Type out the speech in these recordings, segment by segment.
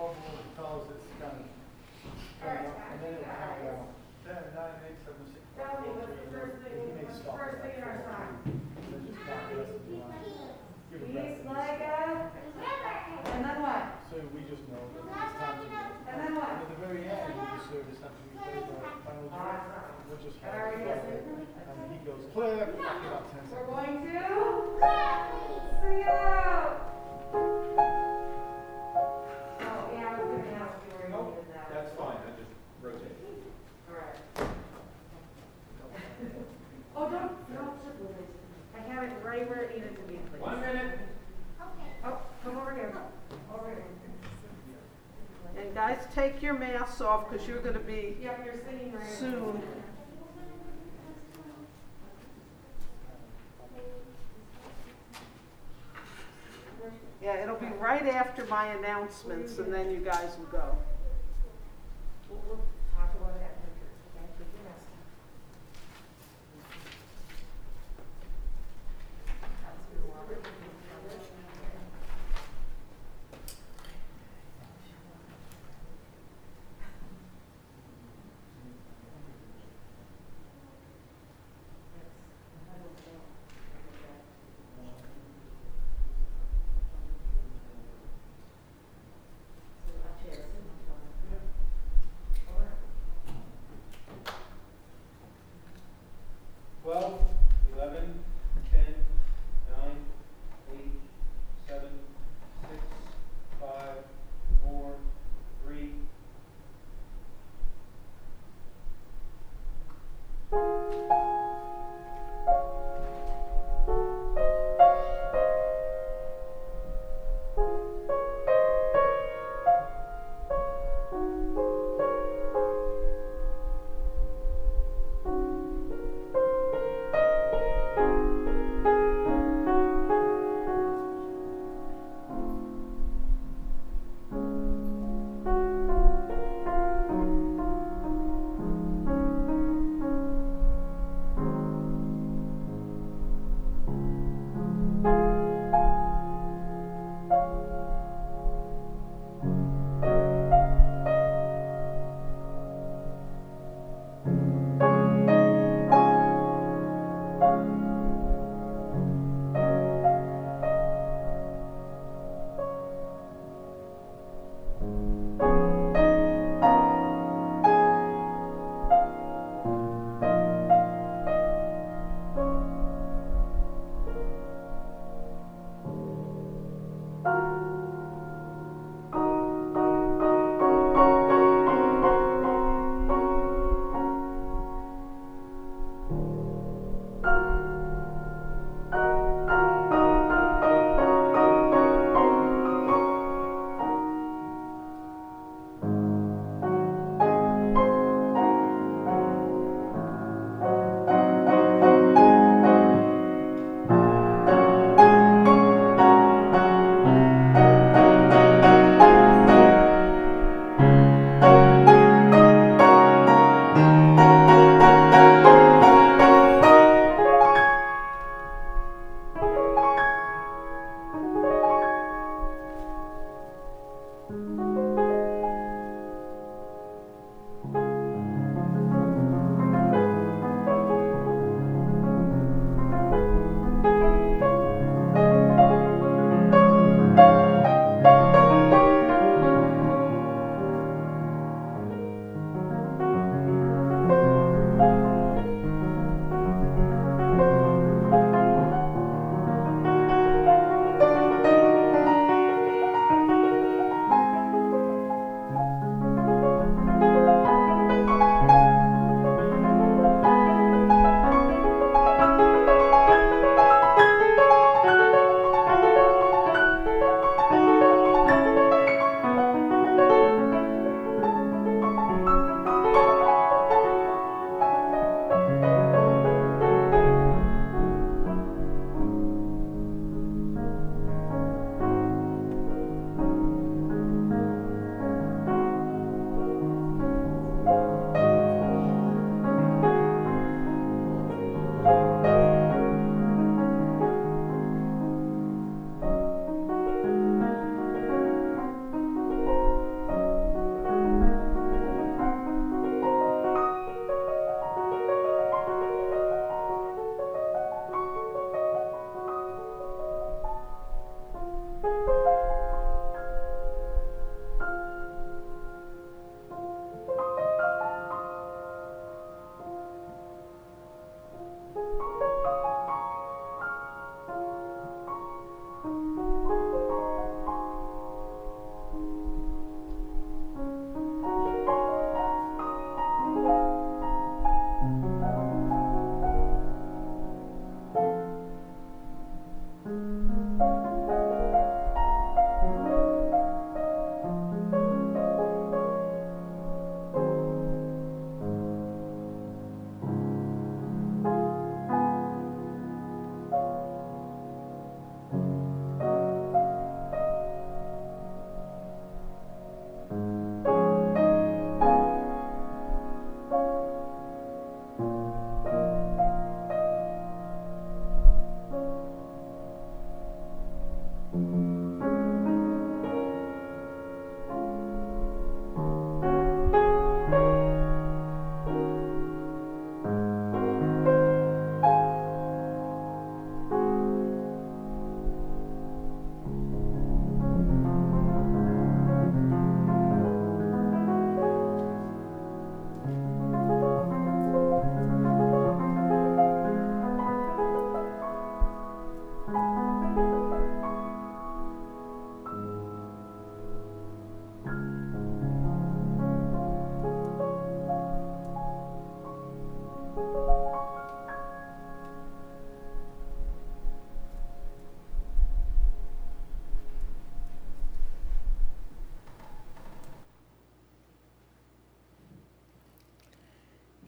12 more tells it's kind of coming up, and then it'll count down. 10, 9, 8, 7, 6, 5, 4, 3, 2, 1. He may stop at First thing in our song. So just count the rest of the line. Give it rest. Peace like a and then what? So we just know that it's time to go. And then what? And at the very end of the service, after we play the final drill, we'll just And are we listening? and he goes, clear, after about 10 seconds. We're going to sing it out. Oh, yeah, I was going to ask you where you needed that. That's fine, I just rotate. All right. Oh, don't I have it right where it needed to be, please. 1 minute. Oh, come over here. Over here. And guys, take your masks off because you're going to be Yep, you're singing right. soon. Yeah, it'll be right after my announcements, and then you guys will go. We'll talk about that later. Okay, take your mask off. That's your water.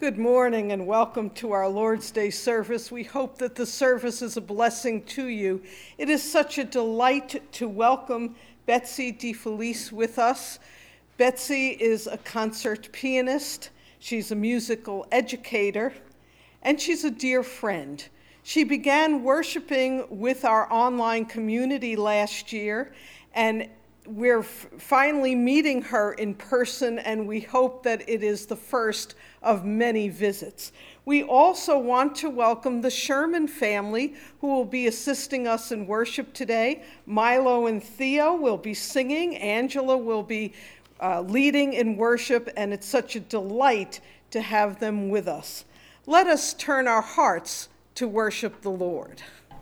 Good morning and welcome to our Lord's Day service. We hope that the service is a blessing to you. It is such a delight to welcome Betsy DeFelice with us. Betsy is a concert pianist, she's a musical educator, and she's a dear friend. She began worshiping with our online community last year, and we're finally meeting her in person, and we hope that it is the first of many visits. We also want to welcome the Sherman family, who will be assisting us in worship today. Milo and Theo will be singing. Angela will be leading in worship, and it's such a delight to have them with us. Let us turn our hearts to worship the Lord.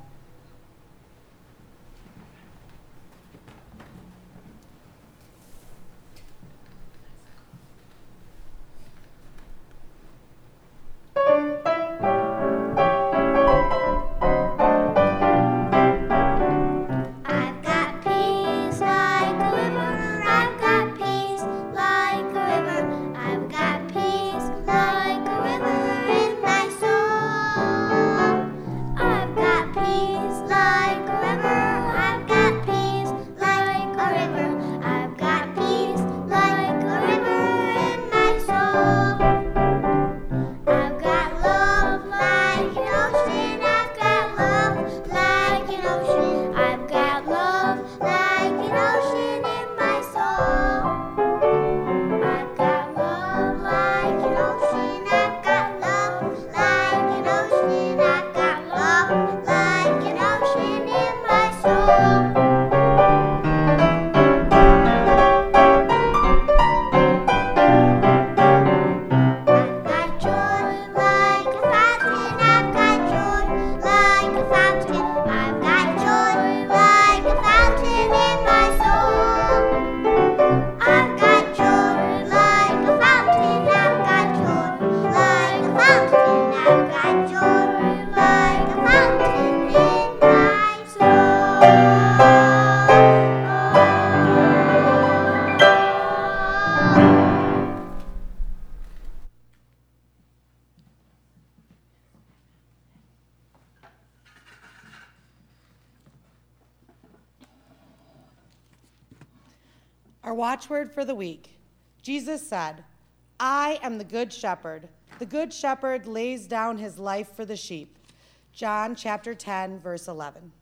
Our watchword for the week. Jesus said, "I am the good shepherd. The good shepherd lays down his life for the sheep." John chapter 10, verse 11.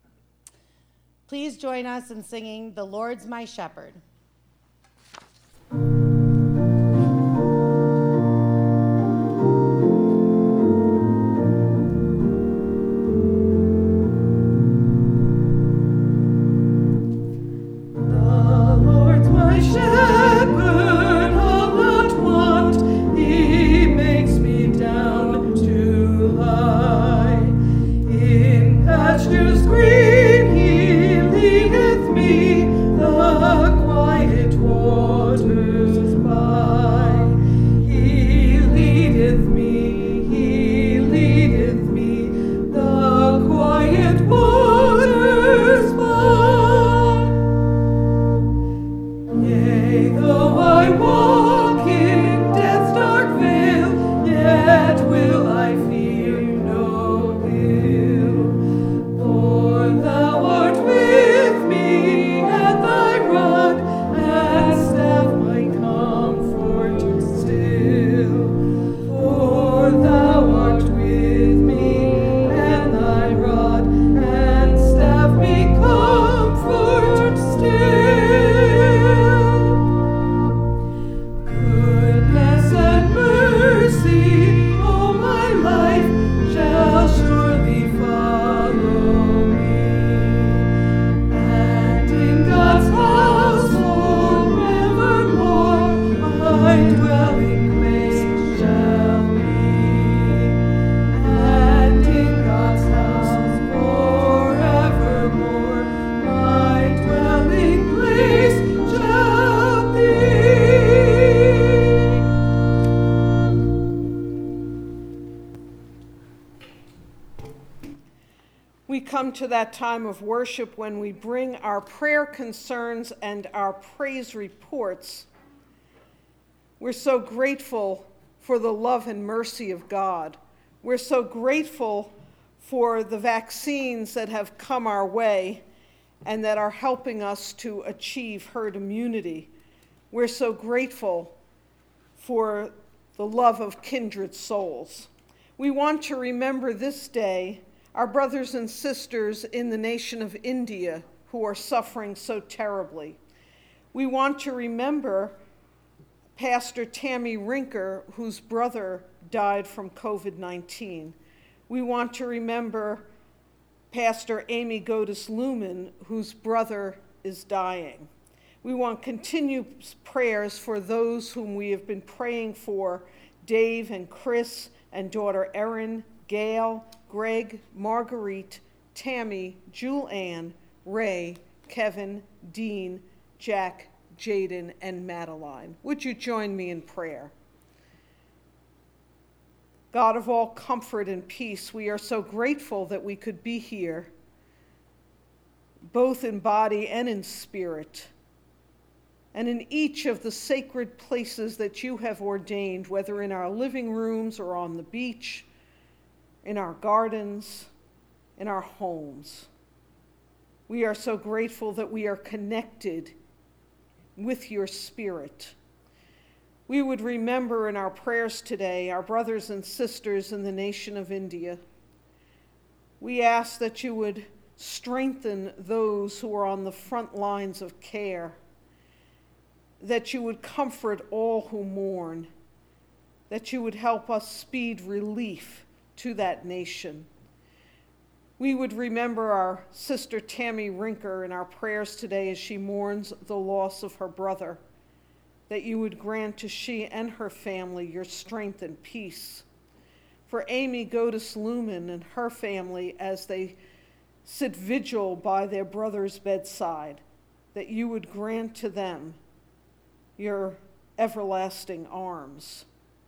Please join us in singing "The Lord's My Shepherd." Come to that time of worship when we bring our prayer concerns and our praise reports. We're so grateful for the love and mercy of God. We're so grateful for the vaccines that have come our way and that are helping us to achieve herd immunity. We're so grateful for the love of kindred souls. We want to remember this day our brothers and sisters in the nation of India who are suffering so terribly. We want to remember Pastor Tammy Rinker, whose brother died from COVID-19. We want to remember Pastor Amy Godis Lumen, whose brother is dying. We want continued prayers for those whom we have been praying for, Dave and Chris and daughter Erin, Gail, Greg, Marguerite, Tammy, Jewel Ann, Ray, Kevin, Dean, Jack, Jaden, and Madeline. Would you join me in prayer? God of all comfort and peace, we are so grateful that we could be here, both in body and in spirit, and in each of the sacred places that you have ordained, whether in our living rooms or on the beach, in our gardens, in our homes. We are so grateful that we are connected with your Spirit. We would remember in our prayers today our brothers and sisters in the nation of India. We ask that you would strengthen those who are on the front lines of care, that you would comfort all who mourn, that you would help us speed relief to that nation. We would remember our sister Tammy Rinker in our prayers today as she mourns the loss of her brother, that you would grant to she and her family your strength and peace. For Amy Godis Lumen and her family as they sit vigil by their brother's bedside, that you would grant to them your everlasting arms.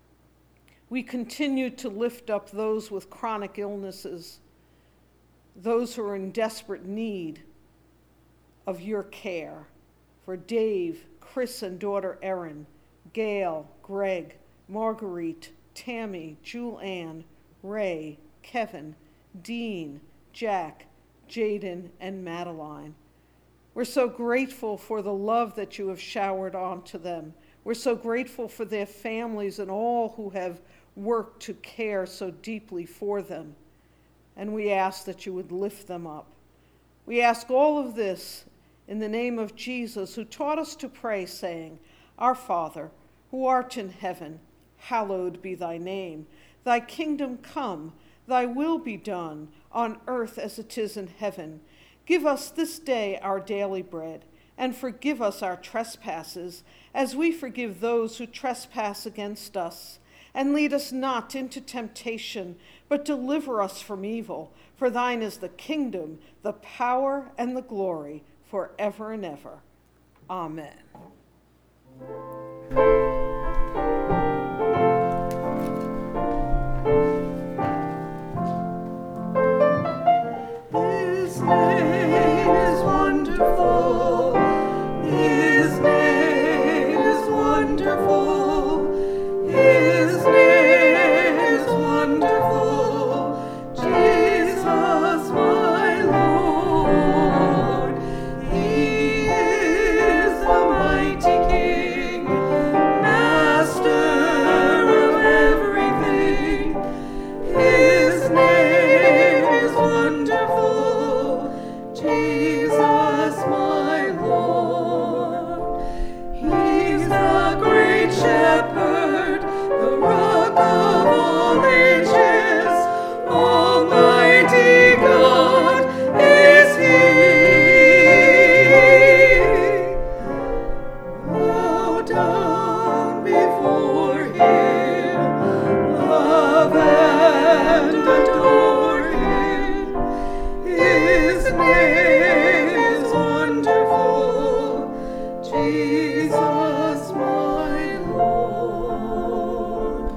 We continue to lift up those with chronic illnesses, those who are in desperate need of your care. For Dave, Chris and daughter Erin, Gail, Greg, Marguerite, Tammy, Jewel Ann, Ray, Kevin, Dean, Jack, Jaden, and Madeline. We're so grateful for the love that you have showered onto them. We're so grateful for their families and all who have worked to care so deeply for them. And we ask that you would lift them up. We ask all of this in the name of Jesus, who taught us to pray, saying, Our Father, who art in heaven, hallowed be thy name. Thy kingdom come, thy will be done, on earth as it is in heaven. Give us this day our daily bread, and forgive us our trespasses, as we forgive those who trespass against us. And lead us not into temptation, but deliver us from evil. For thine is the kingdom, the power, and the glory, forever and ever. Amen. His name is wonderful. His name is wonderful. His name is wonderful. Jesus, my Lord. He is the mighty King, Master of everything. His name is wonderful. Jesus, my Lord. He's the great shepherd, the rock of all ages. Almighty God is He. Bow down before Him, love and adore Him. His name is wonderful, Jesus, my Lord.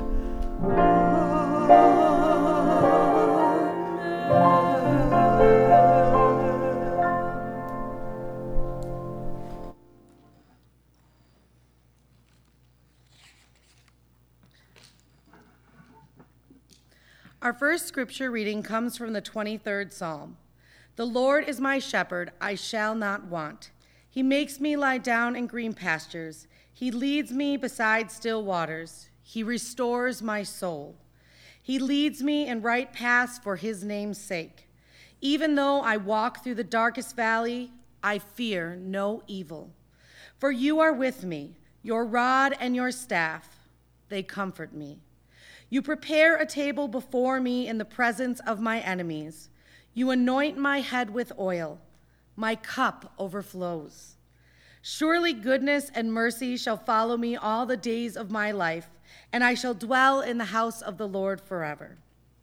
Our first scripture reading comes from the 23rd Psalm. The Lord is my shepherd, I shall not want. He makes me lie down in green pastures. He leads me beside still waters. He restores my soul. He leads me in right paths for his name's sake. Even though I walk through the darkest valley, I fear no evil. For you are with me, your rod and your staff, they comfort me. You prepare a table before me in the presence of my enemies. You anoint my head with oil. My cup overflows. Surely goodness and mercy shall follow me all the days of my life, and I shall dwell in the house of the Lord forever.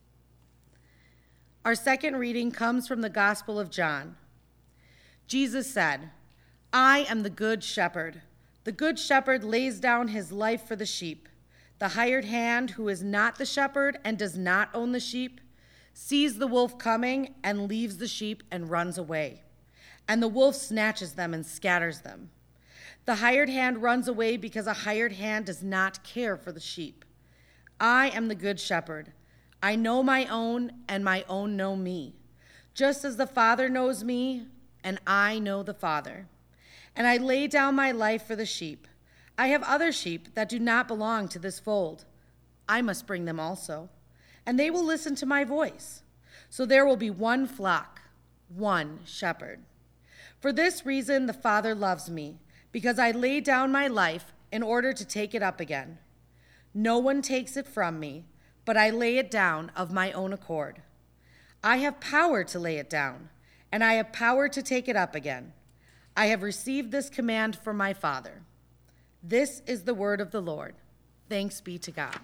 Our second reading comes from the Gospel of John. Jesus said, I am the good shepherd. The good shepherd lays down his life for the sheep. The hired hand, who is not the shepherd and does not own the sheep, sees the wolf coming and leaves the sheep and runs away. And the wolf snatches them and scatters them. The hired hand runs away because a hired hand does not care for the sheep. I am the good shepherd. I know my own, and my own know me, just as the Father knows me, and I know the Father. And I lay down my life for the sheep. I have other sheep that do not belong to this fold. I must bring them also, and they will listen to my voice. So there will be one flock, one shepherd. For this reason the Father loves me, because I lay down my life in order to take it up again. No one takes it from me, but I lay it down of my own accord. I have power to lay it down, and I have power to take it up again. I have received this command from my Father. This is the word of the Lord. Thanks be to God.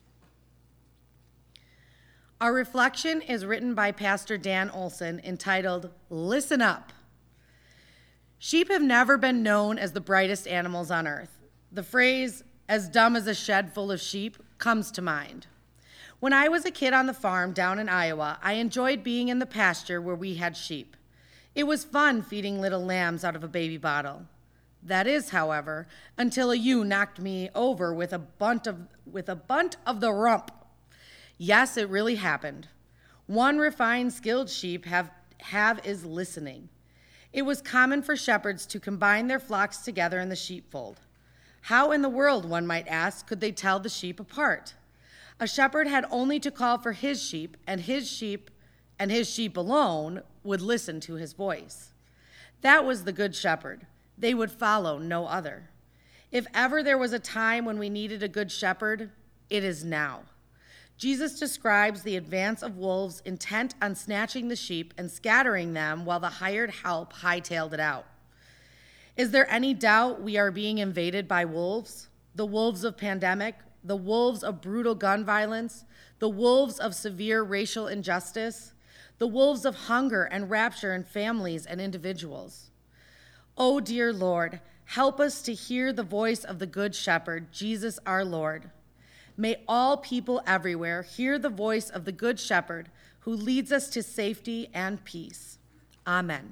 Our reflection is written by Pastor Dan Olson, entitled, Listen Up. Sheep have never been known as the brightest animals on earth. The phrase, as dumb as a shed full of sheep, comes to mind. When I was a kid on the farm down in Iowa, I enjoyed being in the pasture where we had sheep. It was fun feeding little lambs out of a baby bottle. That is, however, until a ewe knocked me over with a bunt of the rump. Yes, it really happened. One refined, skilled sheep have is listening. It was common for shepherds to combine their flocks together in the sheepfold. How in the world, one might ask, could they tell the sheep apart? A shepherd had only to call for his sheep, and his sheep alone would listen to his voice. That was the good shepherd. They would follow no other. If ever there was a time when we needed a good shepherd, it is now. Jesus describes the advance of wolves intent on snatching the sheep and scattering them while the hired help hightailed it out. Is there any doubt we are being invaded by wolves? The wolves of pandemic, the wolves of brutal gun violence, the wolves of severe racial injustice, the wolves of hunger and rapture in families and individuals. Oh, dear Lord, help us to hear the voice of the Good Shepherd, Jesus our Lord. May all people everywhere hear the voice of the Good Shepherd who leads us to safety and peace. Amen.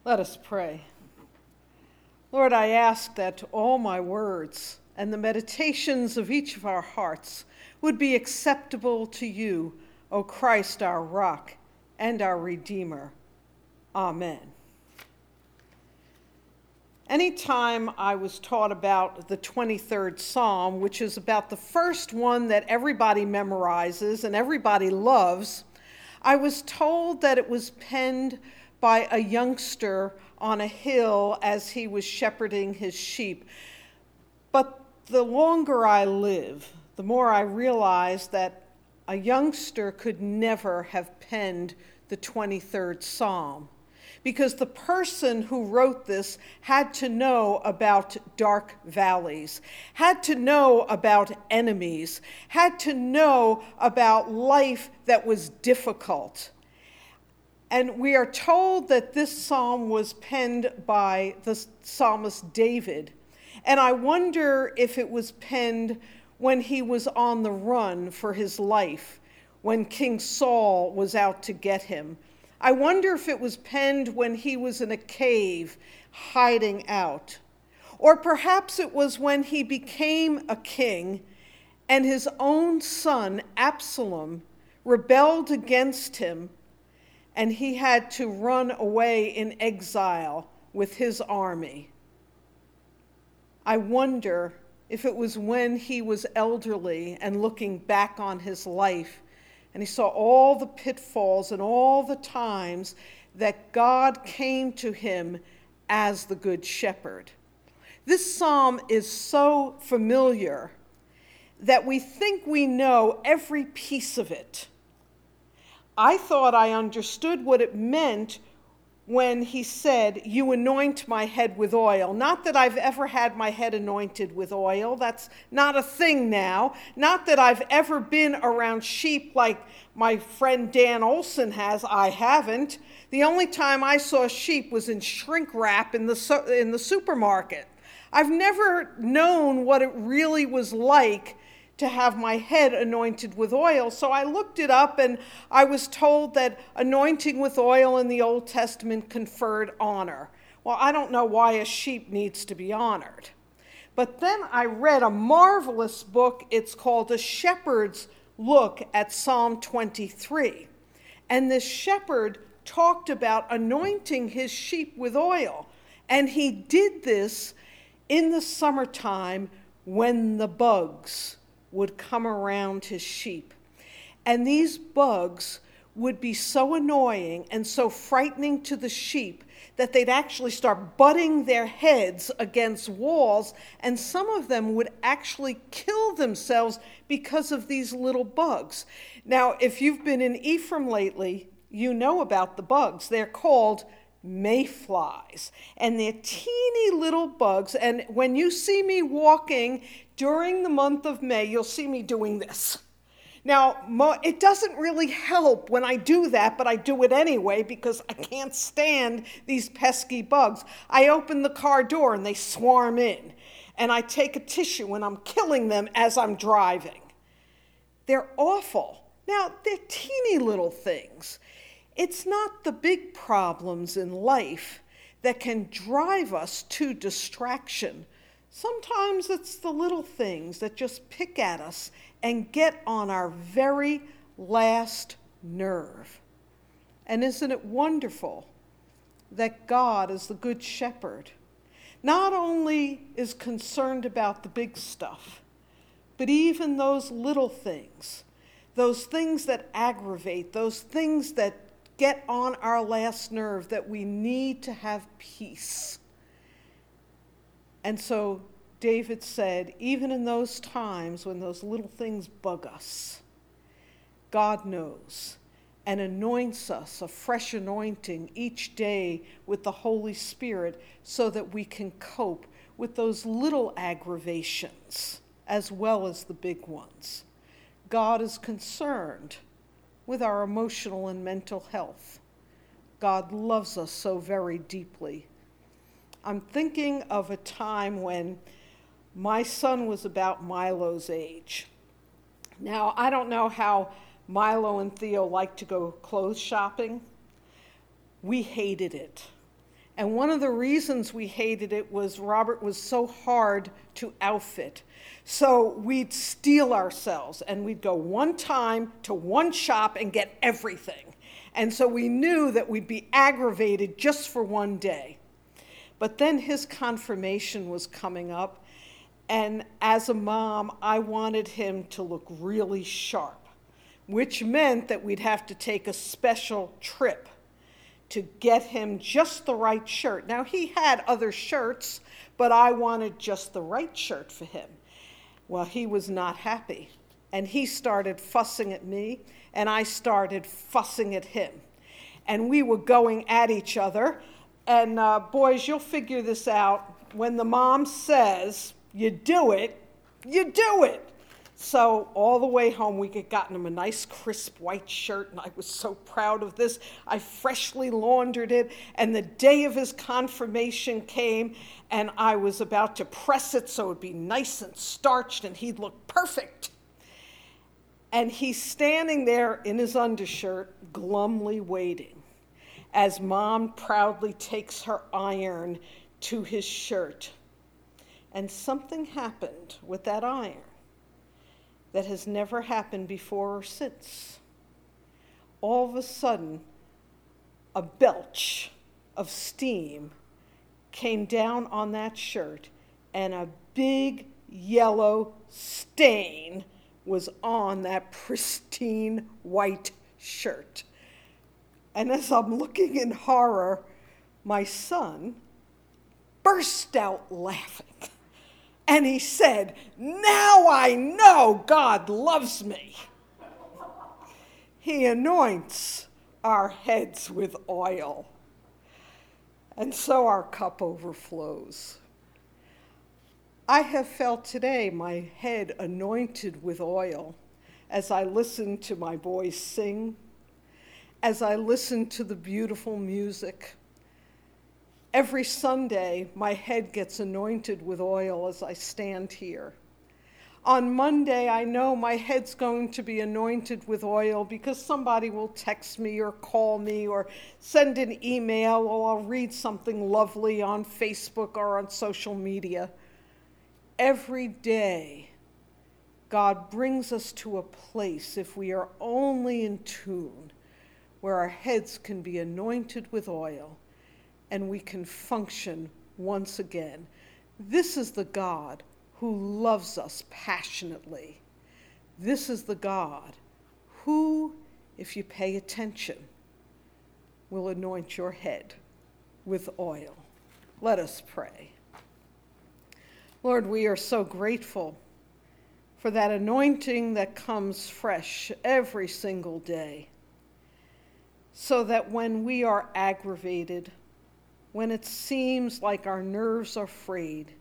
Let us pray. Lord, I ask that all my words and the meditations of each of our hearts would be acceptable to you, O Christ, our rock and our Redeemer. Amen. Anytime I was taught about the 23rd Psalm, which is about the first one that everybody memorizes and everybody loves, I was told that it was penned by a youngster on a hill as he was shepherding his sheep. But the longer I live, the more I realize that a youngster could never have penned the 23rd Psalm, because the person who wrote this had to know about dark valleys, had to know about enemies, had to know about life that was difficult. And we are told that this psalm was penned by the psalmist David. And I wonder if it was penned when he was on the run for his life, when King Saul was out to get him. I wonder if it was penned when he was in a cave hiding out. Or perhaps it was when he became a king and his own son, Absalom, rebelled against him, and he had to run away in exile with his army. I wonder if it was when he was elderly and looking back on his life, and he saw all the pitfalls and all the times that God came to him as the Good Shepherd. This psalm is so familiar that we think we know every piece of it. I thought I understood what it meant when he said, "You anoint my head with oil." Not that I've ever had my head anointed with oil. That's not a thing now. Not that I've ever been around sheep like my friend Dan Olson has. I haven't. The only time I saw sheep was in shrink wrap in the supermarket. I've never known what it really was like to have my head anointed with oil. So I looked it up, and I was told that anointing with oil in the Old Testament conferred honor. Well, I don't know why a sheep needs to be honored. But then I read a marvelous book. It's called A Shepherd's Look at Psalm 23. And this shepherd talked about anointing his sheep with oil. And he did this in the summertime when the bugs would come around his sheep. And these bugs would be so annoying and so frightening to the sheep that they'd actually start butting their heads against walls, and some of them would actually kill themselves because of these little bugs. Now, if you've been in Ephraim lately, you know about the bugs. They're called mayflies, and they're teeny little bugs, and when you see me walking during the month of May, you'll see me doing this. Now, it doesn't really help when I do that, but I do it anyway because I can't stand these pesky bugs. I open the car door and they swarm in, and I take a tissue and I'm killing them as I'm driving. They're awful. Now, they're teeny little things. It's not the big problems in life that can drive us to distraction. Sometimes it's the little things that just pick at us and get on our very last nerve. And isn't it wonderful that God is the Good Shepherd? Not only is concerned about the big stuff, but even those little things, those things that aggravate, those things that get on our last nerve, that we need to have peace. And so David said, even in those times when those little things bug us, God knows and anoints us a fresh anointing each day with the Holy Spirit so that we can cope with those little aggravations as well as the big ones. God is concerned with our emotional and mental health. God loves us so very deeply. I'm thinking of a time when my son was about Milo's age. Now, I don't know how Milo and Theo like to go clothes shopping. We hated it. And one of the reasons we hated it was Robert was so hard to outfit. So we'd steel ourselves and we'd go one time to one shop and get everything. And so we knew that we'd be aggravated just for one day. But then his confirmation was coming up, and as a mom, I wanted him to look really sharp, which meant that we'd have to take a special trip to get him just the right shirt. Now, he had other shirts, but I wanted just the right shirt for him. Well, he was not happy, and he started fussing at me, and I started fussing at him. And we were going at each other, and boys, you'll figure this out. When the mom says, you do it, you do it. So all the way home, we had gotten him a nice crisp white shirt, and I was so proud of this. I freshly laundered it, and the day of his confirmation came, and I was about to press it so it would be nice and starched, and he'd look perfect. And he's standing there in his undershirt, glumly waiting, as Mom proudly takes her iron to his shirt. And something happened with that iron that has never happened before or since. All of a sudden, a belch of steam came down on that shirt, and a big yellow stain was on that pristine white shirt. And as I'm looking in horror, my son burst out laughing. And he said, now I know God loves me. He anoints our heads with oil. And so our cup overflows. I have felt today my head anointed with oil as I listen to my boys sing, as I listen to the beautiful music. Every Sunday, my head gets anointed with oil as I stand here. On Monday, I know my head's going to be anointed with oil because somebody will text me or call me or send an email, or I'll read something lovely on Facebook or on social media. Every day, God brings us to a place, if we are only in tune, where our heads can be anointed with oil and we can function once again. This is the God who loves us passionately. This is the God who, if you pay attention, will anoint your head with oil. Let us pray. Lord, we are so grateful for that anointing that comes fresh every single day, so that when we are aggravated, when it seems like our nerves are frayed,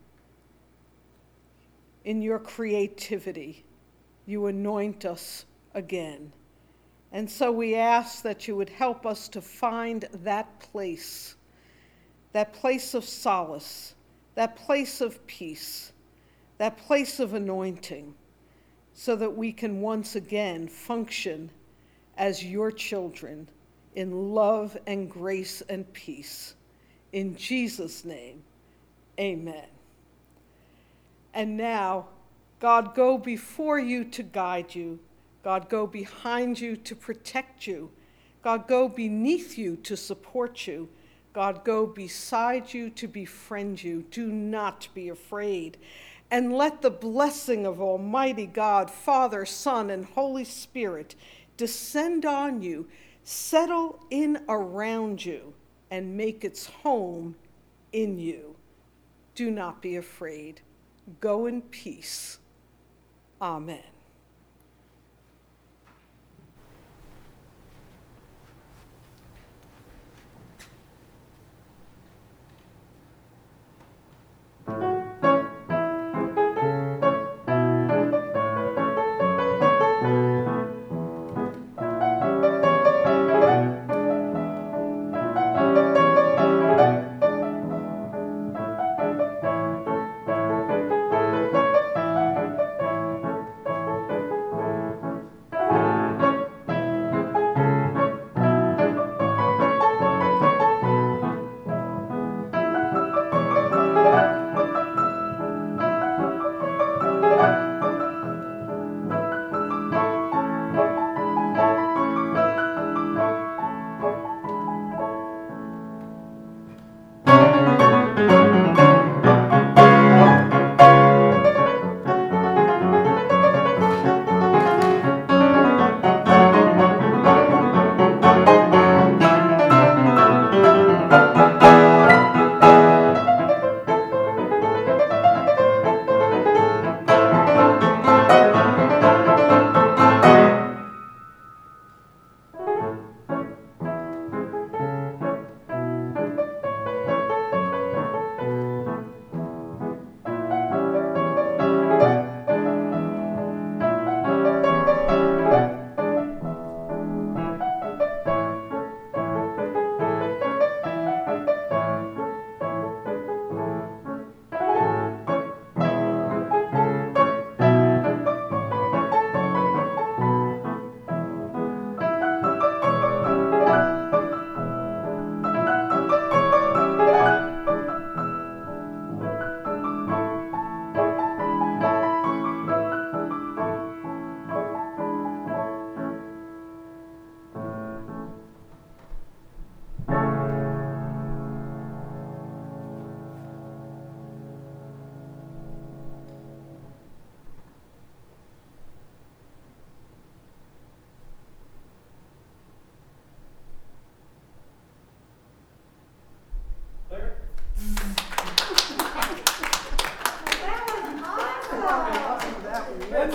in your creativity, you anoint us again. And so we ask that you would help us to find that place of solace, that place of peace, that place of anointing, so that we can once again function as your children in love and grace and peace. In Jesus' name, amen. And now, God, go before you to guide you. God, go behind you to protect you. God, go beneath you to support you. God, go beside you to befriend you. Do not be afraid. And let the blessing of Almighty God, Father, Son, and Holy Spirit descend on you, settle in around you, and make its home in you. Do not be afraid. Go in peace. Amen.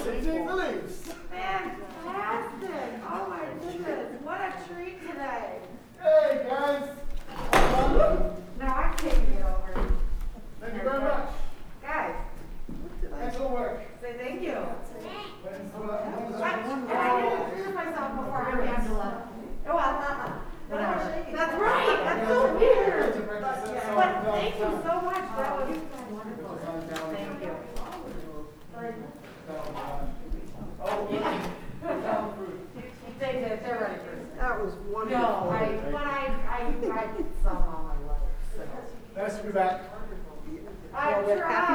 CJ Phillips. Fantastic! Oh my goodness, what a treat today. Hey, guys. No, I can't get over. Thank you very much. Guys, Excellent work. say thank you. Thanks for that. And I didn't introduce myself before. I'm Angela. Oh, well, whatever. That's right. That's so weird. But thank you so much. That was wonderful. Thank you. Oh, yeah. They're ready for it. That was No, wonderful. I some on my letters. Nice to be back. I Well, we're happy